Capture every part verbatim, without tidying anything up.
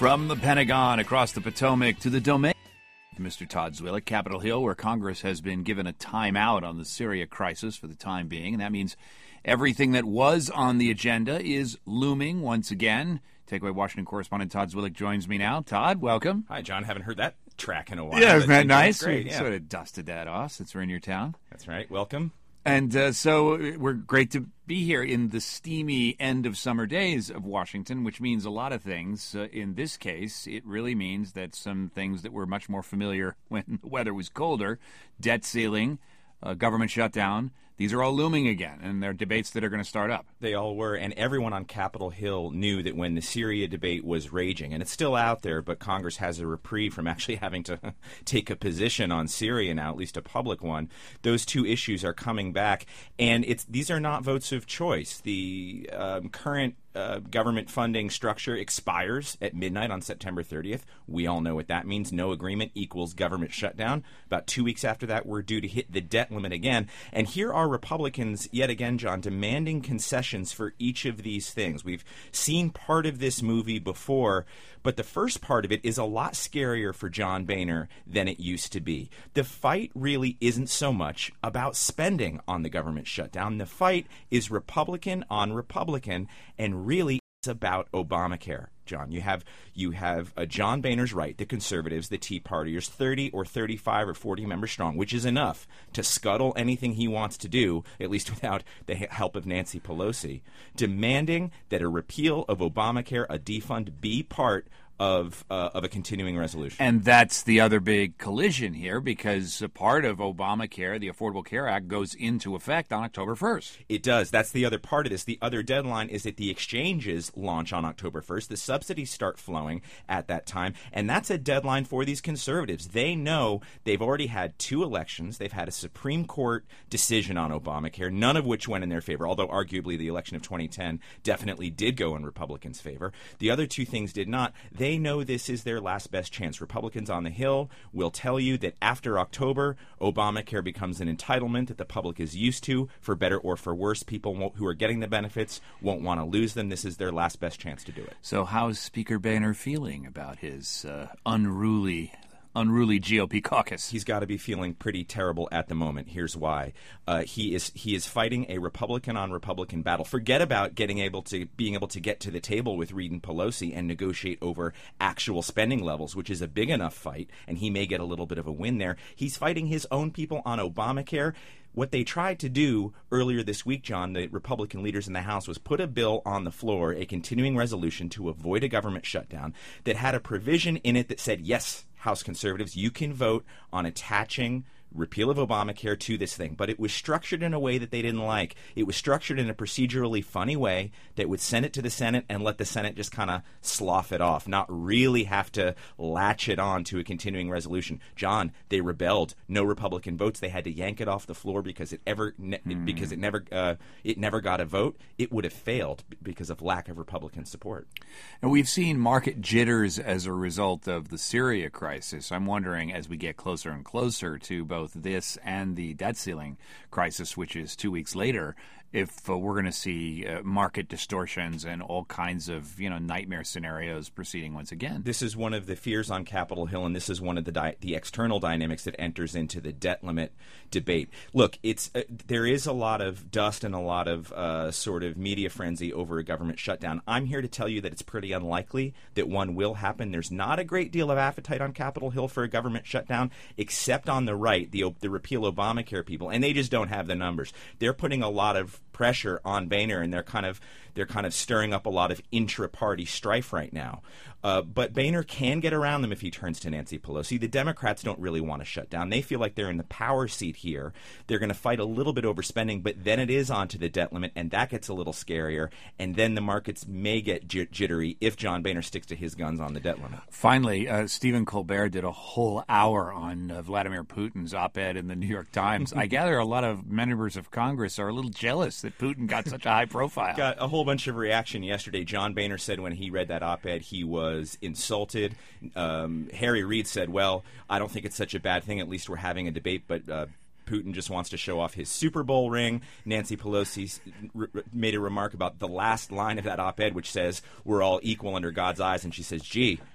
From the Pentagon across the Potomac to the domain, Mister Todd Zwillich, Capitol Hill, where Congress has been given a timeout on the Syria crisis for the time being. And that means everything that was on the agenda is looming once again. Takeaway Washington correspondent Todd Zwillich joins me now. Todd, welcome. Hi, John. Haven't heard that track in a while. Yeah, isn't that nice? Great, we yeah. sort of dusted that off since we're in your town. That's right. Welcome. And uh, so we're great to be here in the steamy end of summer days of Washington, which means a lot of things. Uh, in this case, it really means that some things that were much more familiar when the weather was colder, debt ceiling, uh, government shutdown, these are all looming again, and they're debates that are going to start up. They all were, and everyone on Capitol Hill knew that when the Syria debate was raging, and it's still out there, but Congress has a reprieve from actually having to take a position on Syria now, at least a public one. Those two issues are coming back, and it's these are not votes of choice. The um, current Uh, government funding structure expires at midnight on September thirtieth. We all know what that means. No agreement equals government shutdown. About two weeks after that, we're due to hit the debt limit again. And here are Republicans, yet again, John, demanding concessions for each of these things. We've seen part of this movie before, but the first part of it is a lot scarier for John Boehner than it used to be. The fight really isn't so much about spending on the government shutdown. The fight is Republican on Republican, and really it's about Obamacare. John, you have you have uh, John Boehner's right, the conservatives, the Tea Partiers, thirty or thirty-five or forty members strong, which is enough to scuttle anything he wants to do, at least without the help of Nancy Pelosi, demanding that a repeal of Obamacare, a defund, be part of uh, of a continuing resolution. And that's the other big collision here, because a part of Obamacare, the Affordable Care Act, goes into effect on October first. It does. That's the other part of this. The other deadline is that the exchanges launch on October first. The subsidies start flowing at that time, and that's a deadline for these conservatives. They know they've already had two elections. They've had a Supreme Court decision on Obamacare, none of which went in their favor, although arguably the election of twenty ten definitely did go in Republicans' favor. The other two things did not. They know this is their last best chance. Republicans on the Hill will tell you that after October, Obamacare becomes an entitlement that the public is used to, for better or for worse. People won't, who are getting the benefits won't want to lose them. This is their last best chance to do it. So how's Speaker Boehner feeling about his uh, unruly unruly G O P caucus? He's got to be feeling pretty terrible at the moment. Here's why. Uh, he is he is fighting a Republican on Republican battle. Forget about getting able to being able to get to the table with Reid and Pelosi and negotiate over actual spending levels, which is a big enough fight, and he may get a little bit of a win there. He's fighting his own people on Obamacare. What they tried to do earlier this week, John, the Republican leaders in the House, was put a bill on the floor, a continuing resolution to avoid a government shutdown, that had a provision in it that said, yes, House conservatives, you can vote on attaching repeal of Obamacare to this thing. But it was structured in a way that they didn't like. It was structured in a procedurally funny way that would send it to the Senate and let the Senate just kind of slough it off, not really have to latch it on to a continuing resolution. John, they rebelled. No Republican votes. They had to yank it off the floor because it ever ne- mm. because it never uh, it never got a vote. It would have failed because of lack of Republican support. And we've seen market jitters as a result of the Syria crisis. I'm wondering, as we get closer and closer to both both this and the debt ceiling crisis, which is two weeks later, if uh, we're going to see uh, market distortions and all kinds of, you know, nightmare scenarios proceeding once again. This is one of the fears on Capitol Hill, and this is one of the di- the external dynamics that enters into the debt limit debate. Look, it's uh, there is a lot of dust and a lot of uh, sort of media frenzy over a government shutdown. I'm here to tell you that it's pretty unlikely that one will happen. There's not a great deal of appetite on Capitol Hill for a government shutdown, except on the right, the the repeal Obamacare people, and they just don't have the numbers. They're putting a lot of pressure on Boehner, and they're kind of they're kind of stirring up a lot of intra-party strife right now. Uh, but Boehner can get around them if he turns to Nancy Pelosi. The Democrats don't really want to shut down. They feel like they're in the power seat here. They're going to fight a little bit over spending, but then it is on to the debt limit, and that gets a little scarier. And then the markets may get j- jittery if John Boehner sticks to his guns on the debt limit. Finally, uh, Stephen Colbert did a whole hour on uh, Vladimir Putin's op-ed in the New York Times. I gather a lot of members of Congress are a little jealous that Putin got such a high profile. Got a whole bunch of reaction yesterday. John Boehner said when he read that op-ed he was insulted. Um, Harry Reid said, well, I don't think it's such a bad thing. At least we're having a debate, but uh, Putin just wants to show off his Super Bowl ring. Nancy Pelosi r- r- made a remark about the last line of that op-ed, which says, we're all equal under God's eyes. And she says, gee,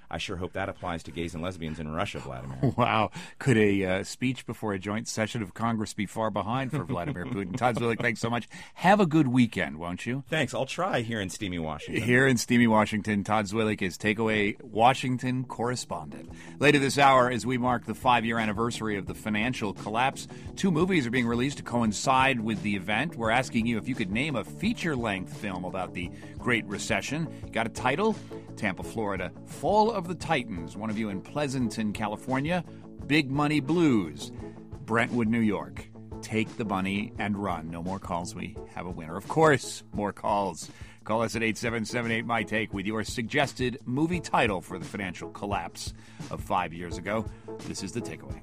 I sure hope that applies to gays and lesbians in Russia, Vladimir. Wow. Could a uh, speech before a joint session of Congress be far behind for Vladimir Putin? Todd Zwillich, thanks so much. Have a good weekend, won't you? Thanks. I'll try here in steamy Washington. Here in steamy Washington, Todd Zwillich is Takeaway Washington correspondent. Later this hour, as we mark the five-year anniversary of the financial collapse, two movies are being released to coincide with the event. We're asking you if you could name a feature-length film about the Great Recession. Got a title? Tampa, Florida. Fall of the Titans. One of you in Pleasanton, California. Big Money Blues. Brentwood, New York. Take the money and run. No more calls. We have a winner. Of course, more calls. Call us at eight seven seven eight, M Y T A K E with your suggested movie title for the financial collapse of five years ago. This is The Takeaway.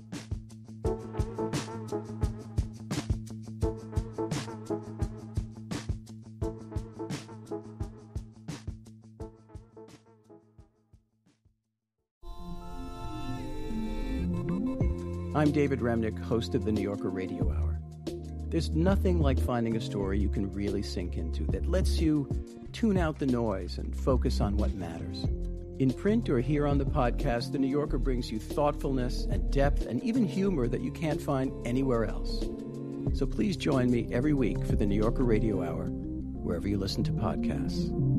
I'm David Remnick, host of the New Yorker Radio Hour. There's nothing like finding a story you can really sink into that lets you tune out the noise and focus on what matters. In print or here on the podcast, the New Yorker brings you thoughtfulness and depth and even humor that you can't find anywhere else. So please join me every week for the New Yorker Radio Hour, wherever you listen to podcasts.